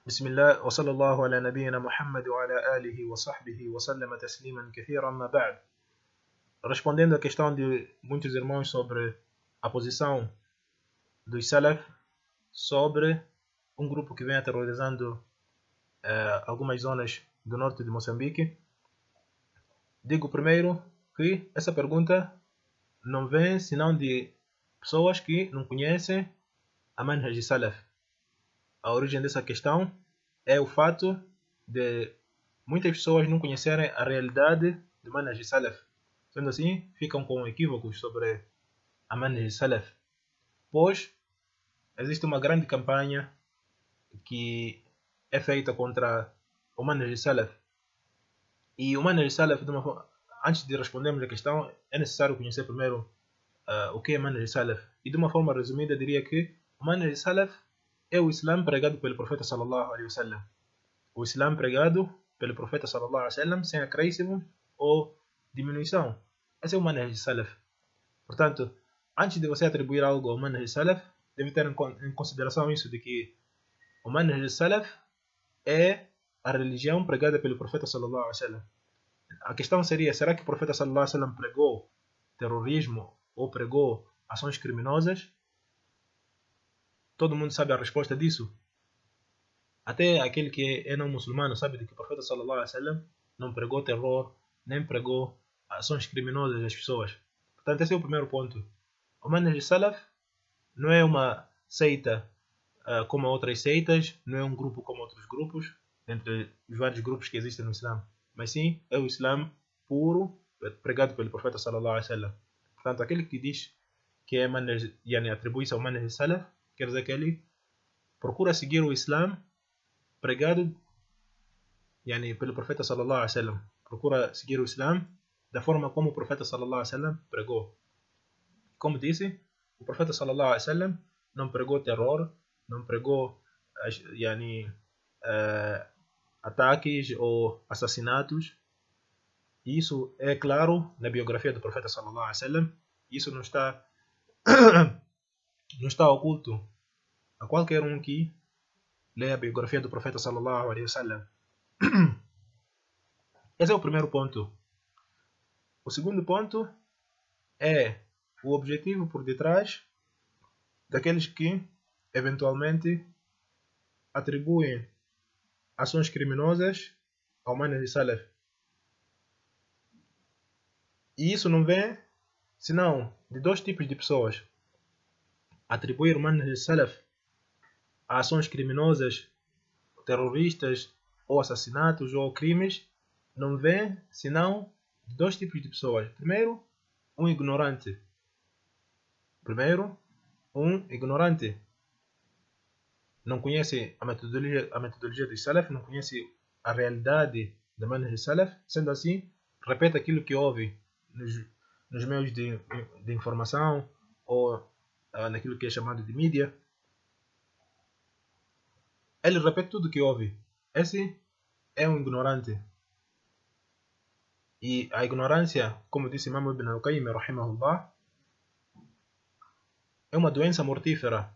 بسم الله وصلى الله على نبينا محمد وعلى آله وصحبه وسلم تسليما كثيرا ما بعد. Respondendo à questão de muitos irmãos sobre a posição dos Salaf sobre um grupo que vem aterrorizando algumas zonas do norte de Moçambique, digo primeiro que essa pergunta não vem senão de pessoas que não conhecem a manhaj de Salaf. A origem dessa questão é o fato de muitas pessoas não conhecerem a realidade do manhaj de Salaf. Sendo assim, ficam com equívocos sobre a manhaj de Salaf. Pois existe uma grande campanha que é feita contra o manhaj de Salaf. E o manhaj de Salaf, antes de respondermos a questão, é necessário conhecer primeiro o que é manhaj de Salaf. E de uma forma resumida, diria que o manhaj de Salaf é o Islã pregado pelo profeta sallallahu alaihi wasallam. O Islã pregado pelo profeta sallallahu alaihi wasallam sem acréscimo ou diminuição. Esse é o manhaj de Salaf. Portanto, antes de você atribuir algo ao manhaj de Salaf, deve ter em consideração isso de que o manhaj de Salaf é a religião pregada pelo profeta sallallahu alaihi wasallam. A questão seria, será que o profeta sallallahu alaihi wasallam pregou terrorismo ou pregou ações criminosas? Todo mundo sabe a resposta disso. Até aquele que é não muçulmano sabe de que o profeta sallallahu alaihi wasallam não pregou terror, nem pregou ações criminosas das pessoas. Portanto, esse é o primeiro ponto. O manhaj de Salaf não é uma seita como outras seitas, não é um grupo como outros grupos, entre os vários grupos que existem no Islã, mas sim é o Islã puro, pregado pelo profeta sallallahu alaihi wasallam. Portanto, aquele que diz que é manhaj, atribui-se ao manhaj de Salaf, quer dizer que ele procura seguir o Islã pregado pelo profeta sallallahu alaihi wasallam. Procura seguir o Islã da forma como o profeta sallallahu alaihi wasallam pregou. Como disse, o profeta sallallahu alaihi wasallam não pregou terror, não pregou ataques ou assassinatos. E isso é claro na biografia do profeta sallallahu alaihi wasallam. Isso não está oculto a qualquer um que lê a biografia do profeta sallallahu alaihi wasallam. Esse é o primeiro ponto. O segundo ponto é o objetivo por detrás daqueles que eventualmente atribuem ações criminosas ao manhaj de Salaf. E isso não vem senão de dois tipos de pessoas. Atribuir o manhaj de Salaf a ações criminosas, terroristas, ou assassinatos, ou crimes, não vem senão de dois tipos de pessoas. Primeiro, um ignorante. Não conhece a metodologia dos Salaf, não conhece a realidade da manhaj de Salaf. Sendo assim, repete aquilo que ouve nos meios de informação ou naquilo que é chamado de mídia. Ele repete tudo o que ouve. Esse é um ignorante. E a ignorância, como disse Imam Ibn al-Qayyim rahimahullah, é uma doença mortífera.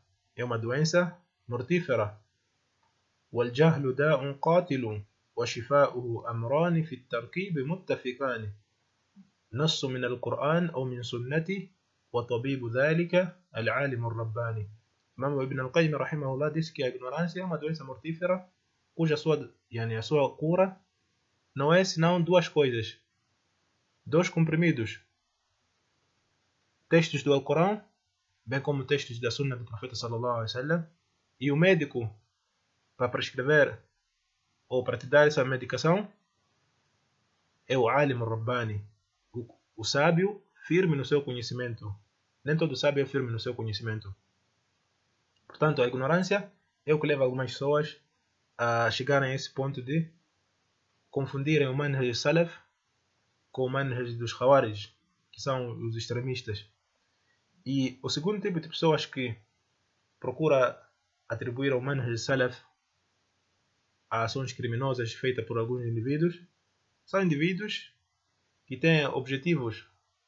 والجهل داء قاتل وشفاؤه أمران في التركيب متفقان نص من القرآن أو من سنته وطبيب ذلك العالم الرباني. Imam Ibn al-Qayyim rahimahullah disse que a ignorância é uma doença mortífera cuja a sua cura não é senão duas coisas, dois comprimidos: textos do Alcorão, bem como textos da Sunna do profeta sallallahu alaihi wasallam. E o médico para prescrever ou para te dar essa medicação é o Alim Rabbani, o sábio firme no seu conhecimento. Nem todo sábio é firme no seu conhecimento. Portanto, a ignorância é o que leva algumas pessoas a chegarem a esse ponto de confundirem o manhaj de Salaf com o manhaj dos Khawarij, que são os extremistas. E o segundo tipo de pessoas que procura atribuir ao manhaj de Salaf a ações criminosas feitas por alguns indivíduos são indivíduos que têm objetivos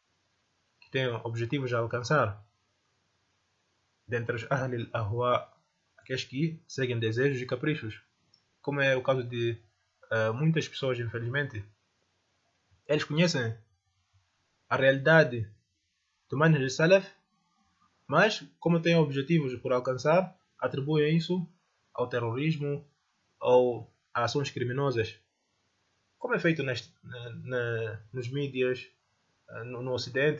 a alcançar. Dentre os Ahl al-Ahwa, aqueles que seguem desejos e caprichos. como é o caso de muitas pessoas, infelizmente, eles conhecem a realidade do Manhaj Salaf, mas como têm objetivos por alcançar, atribuem isso ao terrorismo ou a ações criminosas, como é feito nos mídias, no Ocidente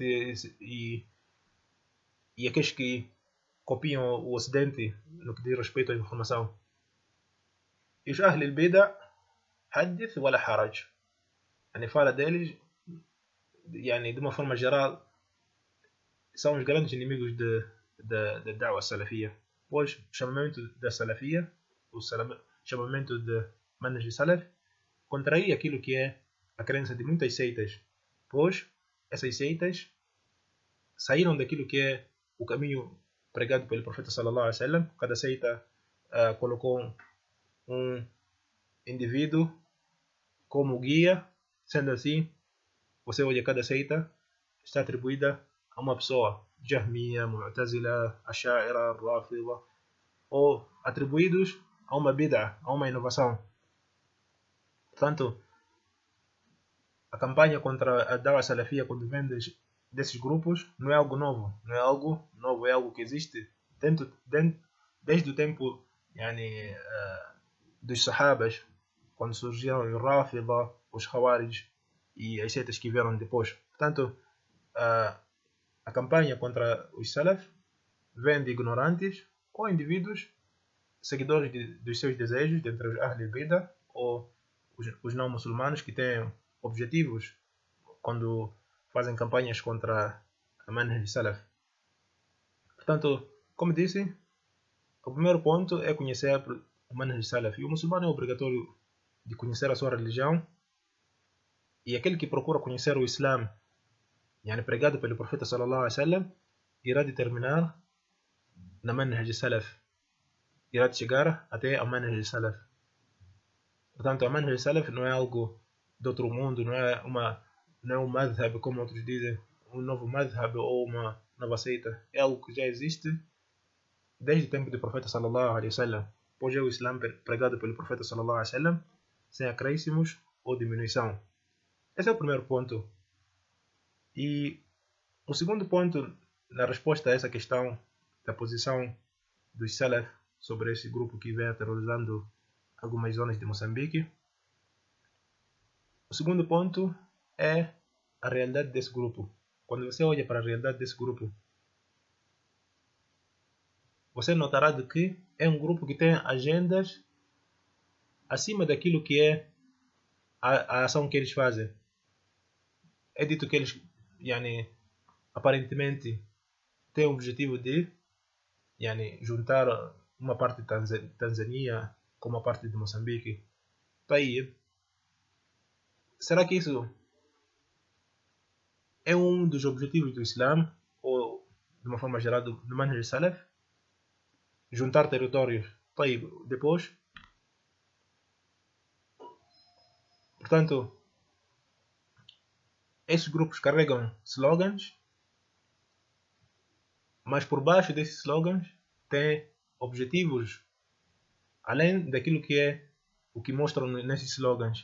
e aqueles que copiam o Ocidente no que diz respeito à informação. E os Ahl al-Bida, hadith wala haraj. Fala deles, de uma forma geral, são os grandes inimigos da Da'wah Salafia. Pois o chamamento da Salafia, o chamamento de Manhaj Salaf, contraria aquilo que é a crença de muitas seitas, pois essas seitas saíram daquilo que é o caminho pregado pelo profeta sallallahu alaihi wasallam. Cada seita colocou um indivíduo como guia, sendo assim, você olha cada seita está atribuída a uma pessoa, Jahmiya, Mu'tazila, Asha'ira, Rafida, ou atribuídos a uma bid'a, a uma inovação. Portanto, a campanha contra a Da'wah Salafia, quando vem desses grupos, não é algo novo. Não é algo novo, é algo que existe desde o tempo dos Sahabas, quando surgiram os Rafida, os Khawarij e as seitas que vieram depois. Portanto, a campanha contra os Salaf vem de ignorantes ou indivíduos seguidores dos seus desejos, dentre os Ahl al-Bida ou os não muçulmanos que têm objetivos quando fazem campanhas contra a Manhaj Salaf. Portanto, como disse, o primeiro ponto é conhecer o Manhaj Salaf. E o muçulmano é obrigatório de conhecer a sua religião, e aquele que procura conhecer o Islã, pregado pelo profeta sallallahu alaihi wasallam, irá determinar na Manhaj Salaf, irá chegar até a Manhaj Salaf. Portanto, a Manhaj Salaf não é algo de outro mundo, não é um madhab, como outros dizem, um novo madhab ou uma nova seita. É algo que já existe desde o tempo do profeta sallallahu alaihi wasallam, pois é o Islã pregado pelo profeta sallallahu alaihi wasallam, sem acréscimos ou diminuição. Esse é o primeiro ponto. E o segundo ponto, na resposta a essa questão da posição dos Salaf sobre esse grupo que vem aterrorizando algumas zonas de Moçambique, o segundo ponto é a realidade desse grupo. Quando você olha para a realidade desse grupo, você notará de que é um grupo que tem agendas acima daquilo que é a ação que eles fazem. É dito que eles, aparentemente, têm o objetivo de juntar uma parte de Tanzânia com uma parte de Moçambique. Aí, será que isso é um dos objetivos do Islã, ou de uma forma geral do Manhaj Salaf? Juntar territórios. Aí, depois, portanto, esses grupos carregam slogans, mas por baixo desses slogans tem objetivos além daquilo que é o que mostram nesses slogans.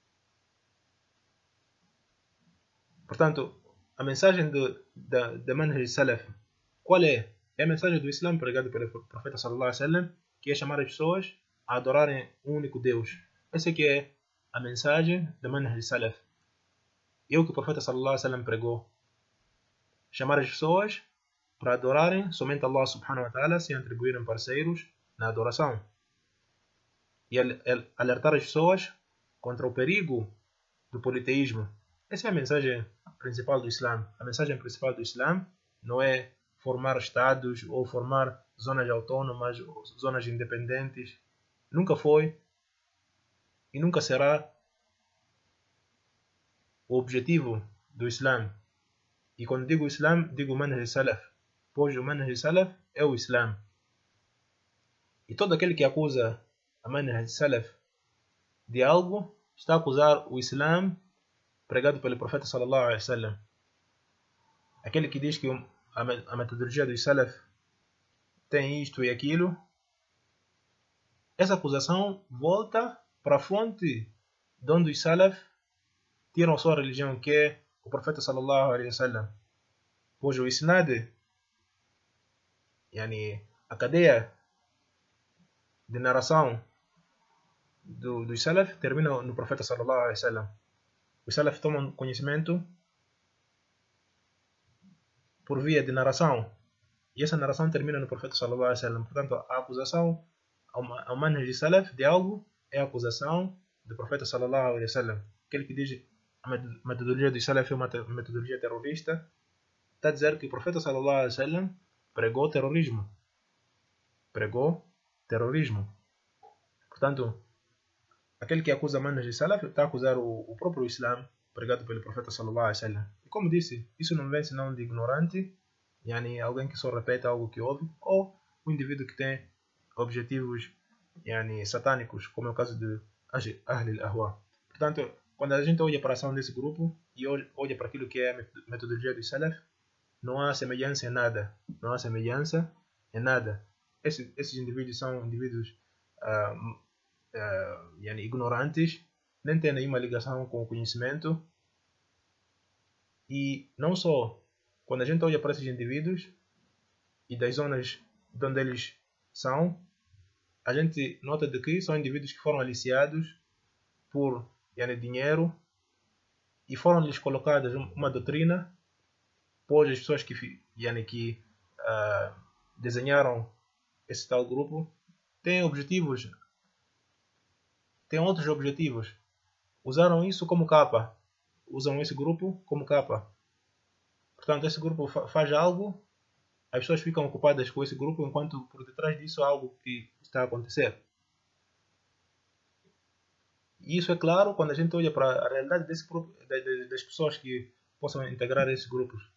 Portanto, a mensagem da Manhaj Salaf, qual é? É a mensagem do Islã pregado pelo profeta sallallahu alaihi wasallam, que é chamar as pessoas a adorarem um único Deus. Essa que é a mensagem da Manhaj Salaf. E o que o profeta sallallahu alaihi wasallam pregou. Chamar as pessoas para adorarem somente Allah subhanahu wa ta'ala, sem atribuírem parceiros na adoração. E alertar as pessoas contra o perigo do politeísmo. Essa é a mensagem principal do Islã. A mensagem principal do Islã não é formar estados ou formar zonas autônomas, zonas independentes. Nunca foi e nunca será o objetivo do Islã. E quando digo Islã, digo Manhaj Salaf, pois o Manhaj Salaf é o Islã. E todo aquele que acusa a Manhaj Salaf de algo está a acusar o Islã pregado pelo profeta sallallahu alaihi wasallam. Aquele que diz que a metodologia do Salaf tem isto e aquilo, essa acusação volta para a fonte de onde os Salaf tiram sua religião, que é o profeta sallallahu alaihi wasallam. Pois o isnad, a cadeia de narração dos Salaf termina no profeta sallallahu alaihi wasallam. Os Salaf tomam conhecimento por via de narração, e essa narração termina no profeta sallallahu alaihi wasallam. Portanto, a acusação ao manhaj de Salaf de algo é a acusação do profeta sallallahu alaihi wasallam. Aquele que diz a metodologia do Salaf é uma metodologia terrorista, está a dizer que o profeta sallallahu alaihi wasallam pregou terrorismo. Portanto, aquele que acusa manhaj de Salaf está a acusar o próprio Islã pregado pelo profeta sallallahu alaihi wasallam. E como disse, isso não vem senão de ignorante, alguém que só repete algo que ouve, ou um indivíduo que tem objetivos satânicos, como é o caso de Ahl al-Ahwa. Portanto, quando a gente olha para a ação desse grupo e olha para aquilo que é a metodologia do Salaf, não há semelhança em nada. Esses indivíduos são indivíduos ignorantes, nem têm nenhuma ligação com o conhecimento. E não só, quando a gente olha para esses indivíduos e das zonas de onde eles são, a gente nota de que são indivíduos que foram aliciados por dinheiro e foram-lhes colocadas uma doutrina, pois as pessoas que desenharam esse tal grupo têm outros objetivos. Usaram isso como capa. Usam esse grupo como capa. Portanto, esse grupo faz algo, as pessoas ficam ocupadas com esse grupo, enquanto por detrás disso há algo que está a acontecer. E isso é claro quando a gente olha para a realidade desse grupo, das pessoas que possam integrar esses grupos.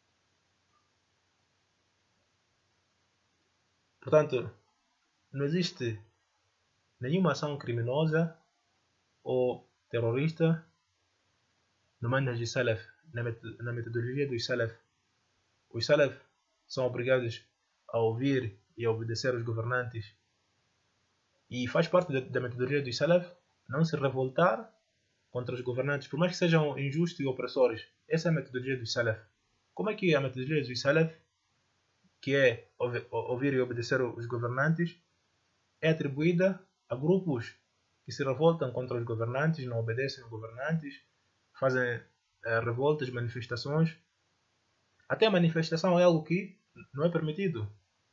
Portanto, não existe nenhuma ação criminosa ou terrorista no manhaj de Salaf, na metodologia dos Salaf. Os Salaf são obrigados a ouvir e a obedecer os governantes. E faz parte da metodologia dos Salaf não se revoltar contra os governantes, por mais que sejam injustos e opressores. Essa é a metodologia dos Salaf. Como é que a metodologia dos Salaf, que é ouvir e obedecer os governantes, é atribuída a grupos que se revoltam contra os governantes, não obedecem aos governantes, fazem revoltas, manifestações. Até a manifestação é algo que não é permitido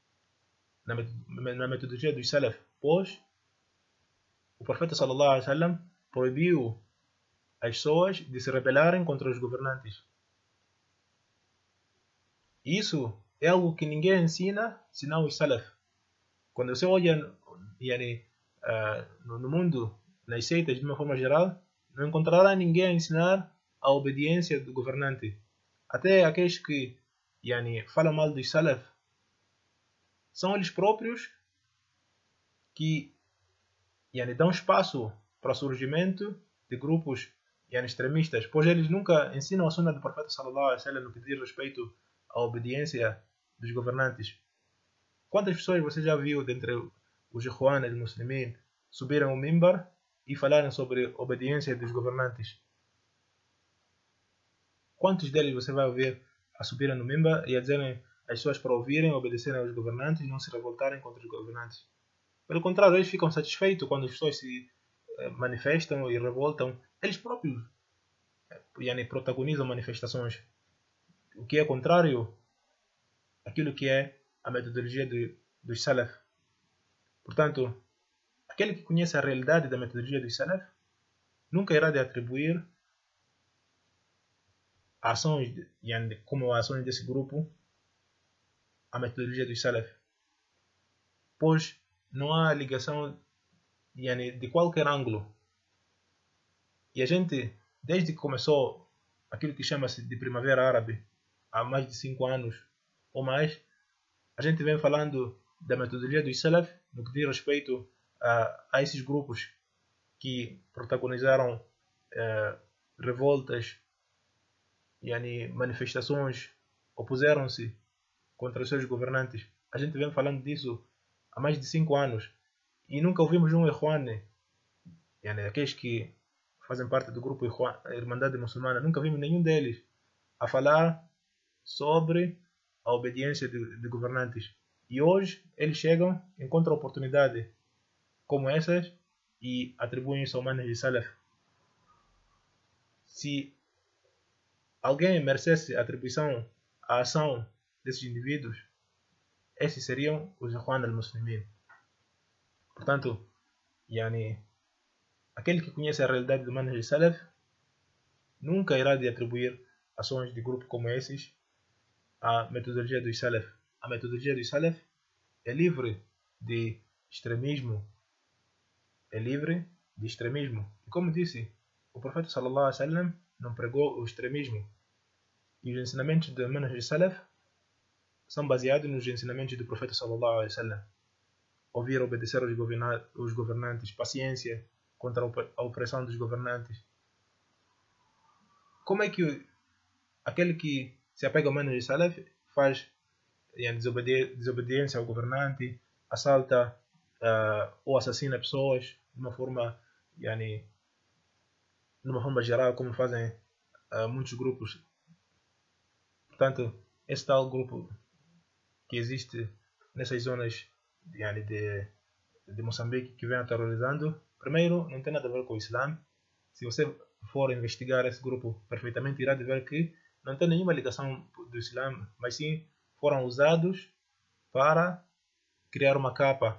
na metodologia dos Salaf, pois o profeta sallallahu alaihi wasallam proibiu as pessoas de se rebelarem contra os governantes. Isso é algo que ninguém ensina senão os Salaf. Quando você olha no mundo, nas seitas de uma forma geral, não encontrará ninguém a ensinar a obediência do governante. Até aqueles que falam mal dos Salaf são eles próprios que dão espaço para o surgimento de grupos extremistas, pois eles nunca ensinam a sunna do profeta sallallahu alaihi wasallam no que diz respeito à obediência dos governantes. Quantas pessoas você já viu dentre os Ikhwan al-Muslimin subiram ao mimbar e falaram sobre obediência dos governantes? Quantos deles você vai ver a subirem no mimbar e a dizerem as pessoas para ouvirem, obedecerem aos governantes e não se revoltarem contra os governantes? Pelo contrário, eles ficam satisfeitos quando as pessoas se manifestam e revoltam. Eles próprios protagonizam manifestações, o que é contrário àquilo que é a metodologia dos Salaf. Portanto, aquele que conhece a realidade da metodologia dos Salaf nunca irá de atribuir ações, como ações desse grupo, à metodologia dos Salaf, pois não há ligação de qualquer ângulo. E a gente, desde que começou aquilo que chama-se de Primavera Árabe, há mais de 5 anos ou mais, a gente vem falando da metodologia dos Salaf no que diz respeito a esses grupos que protagonizaram revoltas, manifestações, opuseram-se contra os seus governantes. A gente vem falando disso há mais de 5 anos. E nunca ouvimos um Ikhwan, aqueles que fazem parte do grupo Ikhwan, Irmandade Muçulmana, nunca vimos nenhum deles a falar sobre a obediência de governantes. E hoje eles chegam, encontram oportunidade como essas e atribuem isso ao manhaj salaf. Se alguém merecesse atribuição à ação desses indivíduos, esses seriam os Ikhwan al-Muslimin. Portanto, aquele que conhece a realidade do manhaj salaf nunca irá de atribuir ações de grupo como esses à metodologia dos salaf. A metodologia dos salaf é livre de extremismo. É livre de extremismo. E como disse, o profeta sallallahu alaihi wasallam não pregou o extremismo. E os ensinamentos do manhaj salaf são baseados nos ensinamentos do profeta sallallahu alaihi wasallam. Ouvir e obedecer aos governantes, paciência contra a opressão dos governantes. Como é que aquele que se apega ao manhaj salaf faz desobediência ao governante, assalta ou assassina pessoas de uma forma geral, como fazem muitos grupos? Portanto, esse tal grupo que existe nessas zonas de Moçambique que vem aterrorizando, primeiro, não tem nada a ver com o Islã. Se você for investigar esse grupo perfeitamente, irá ver que não tem nenhuma ligação do Islã, mas sim foram usados para criar uma capa.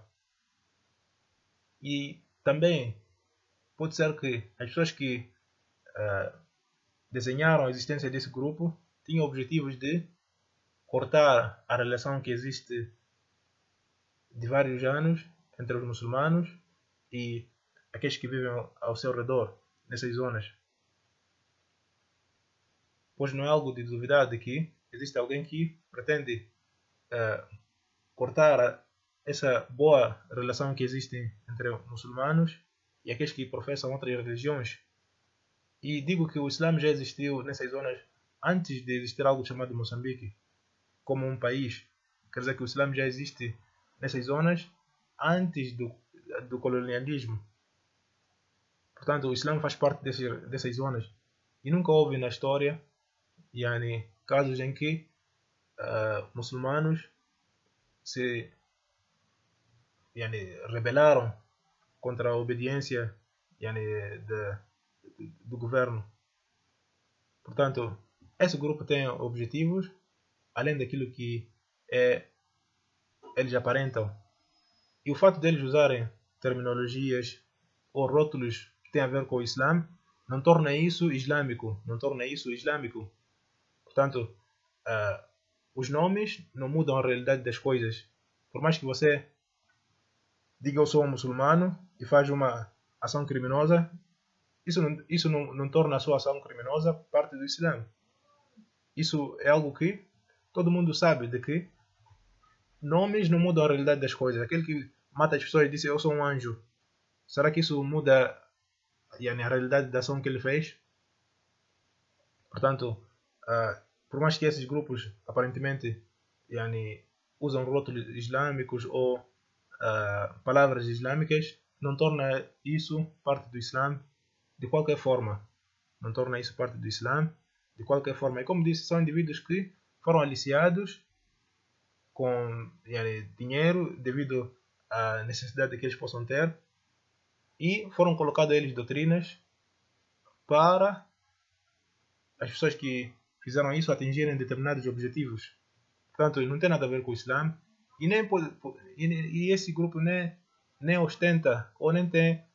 E também pode ser que as pessoas que desenharam a existência desse grupo tinham objetivos de cortar a relação que existe de vários anos entre os muçulmanos e aqueles que vivem ao seu redor, nessas zonas. Pois não é algo de duvidar de que existe alguém que pretende cortar essa boa relação que existe entre muçulmanos e aqueles que professam outras religiões. E digo que o Islã já existiu nessas zonas antes de existir algo chamado Moçambique como um país. Quer dizer que o Islã já existe nessas zonas antes do colonialismo. Portanto, o Islã faz parte dessas zonas. E nunca houve na história casos em que muçulmanos se rebelaram contra a obediência do governo. Portanto, esse grupo tem objetivos além daquilo que eles aparentam. E o fato deles usarem terminologias ou rótulos que têm a ver com o Islã não torna isso islâmico. Portanto, os nomes não mudam a realidade das coisas. Por mais que você diga eu sou um muçulmano e faz uma ação criminosa, isso não torna a sua ação criminosa parte do Islã. Isso é algo que todo mundo sabe, de que nomes não mudam a realidade das coisas. Aquele que mata as pessoas e diz eu sou um anjo, será que isso muda a realidade da ação que ele fez? Portanto, por mais que esses grupos aparentemente usam rótulos islâmicos ou palavras islâmicas, não torna isso parte do Islã de qualquer forma. E como disse, são indivíduos que foram aliciados com dinheiro devido à necessidade que eles possam ter e foram colocados a eles doutrinas para as pessoas que fizeram isso atingirem determinados objetivos. Portanto, não tem nada a ver com o Islã e esse grupo nem ostenta ou nem tem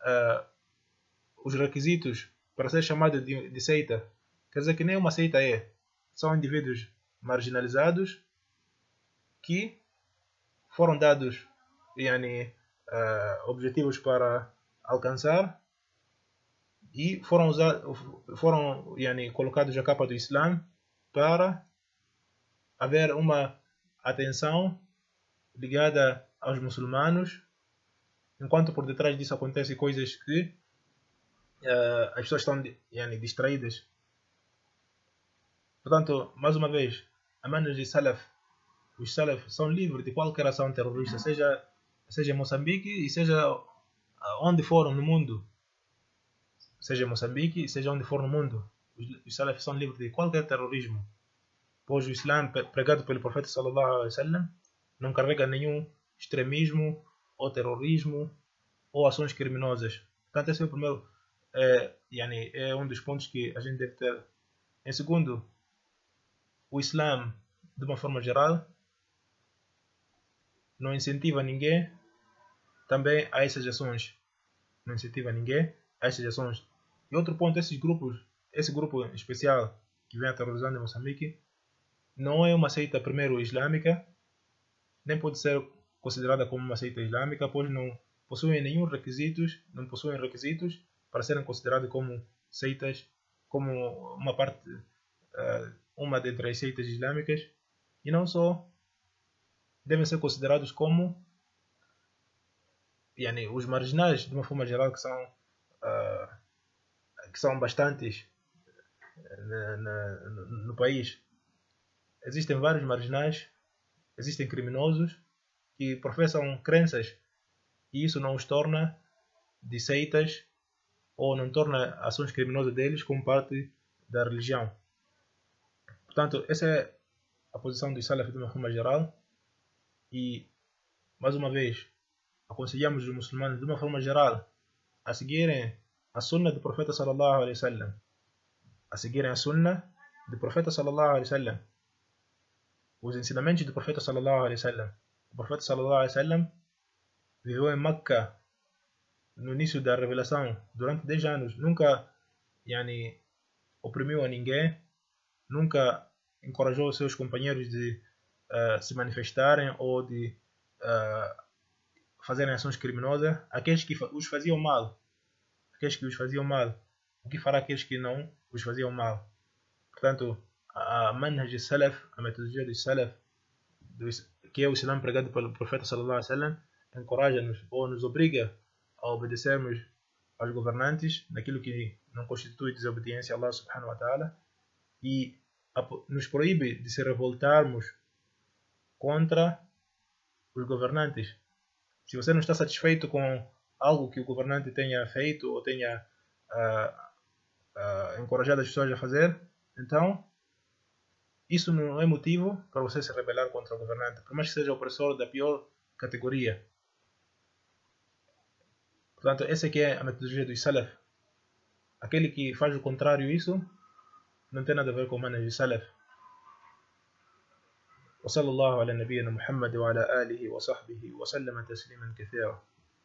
os requisitos para ser chamado de seita. Quer dizer que nem uma seita é. São indivíduos marginalizados que foram dados objetivos para alcançar e foram colocados a capa do Islã para haver uma atenção ligada aos muçulmanos, enquanto por detrás disso acontecem coisas que as pessoas estão distraídas. Portanto, mais uma vez, a manhaj salaf, os salaf são livres de qualquer ação terrorista, seja seja em Moçambique e seja onde for no mundo, seja em Moçambique e seja onde for no mundo, os salafis são livres de qualquer terrorismo, pois o Islã pregado pelo profeta sallallahu alaihi wasallam não carrega nenhum extremismo ou terrorismo ou ações criminosas. Portanto, esse é o primeiro, é um dos pontos que a gente deve ter. Em segundo, o Islã, de uma forma geral, não incentiva ninguém também a essas ações. Não incentiva ninguém a essas ações. E outro ponto, esse grupo especial que vem aterrorizando em Moçambique, não é uma seita primeiro islâmica, nem pode ser considerada como uma seita islâmica, pois não possuem requisitos para serem considerados como seitas, como uma dentre as seitas islâmicas, e não só devem ser considerados como os marginais, de uma forma geral, que são bastantes no país. Existem vários marginais, existem criminosos que professam crenças e isso não os torna de seitas ou não torna ações criminosas deles como parte da religião. Portanto, essa é a posição dos salafis de uma forma geral e, mais uma vez, aconselhamos os muçulmanos de uma forma geral a seguirem a sunna do profeta sallallahu alaihi wasallam, a seguirem a sunna do profeta sallallahu alaihi wasallam, os ensinamentos do profeta sallallahu alaihi wasallam. O profeta sallallahu alaihi wasallam viveu em Meca no início da revelação durante 10 anos, nunca oprimiu a ninguém, nunca encorajou os seus companheiros de se manifestarem ou de fazerem ações criminosas. Aqueles que os faziam mal, o que fará aqueles que não os faziam mal? Portanto, a manhaj salaf, a metodologia dos salaf, que é o Islã pregado pelo profeta sallallahu alaihi wasallam, encoraja-nos ou nos obriga a obedecermos aos governantes naquilo que não constitui desobediência a Allah subhanahu wa ta'ala e nos proíbe de se revoltarmos contra os governantes. Se você não está satisfeito com algo que o governante tenha feito ou tenha encorajado as pessoas a fazer, então isso não é motivo para você se rebelar contra o governante, por mais que seja opressor da pior categoria. Portanto, essa aqui é a metodologia dos salaf. Aquele que faz o contrário disso não tem nada a ver com o manhaj salaf. وصلى الله على نبينا محمد وعلى آله وصحبه وسلم تسليما كثيرا.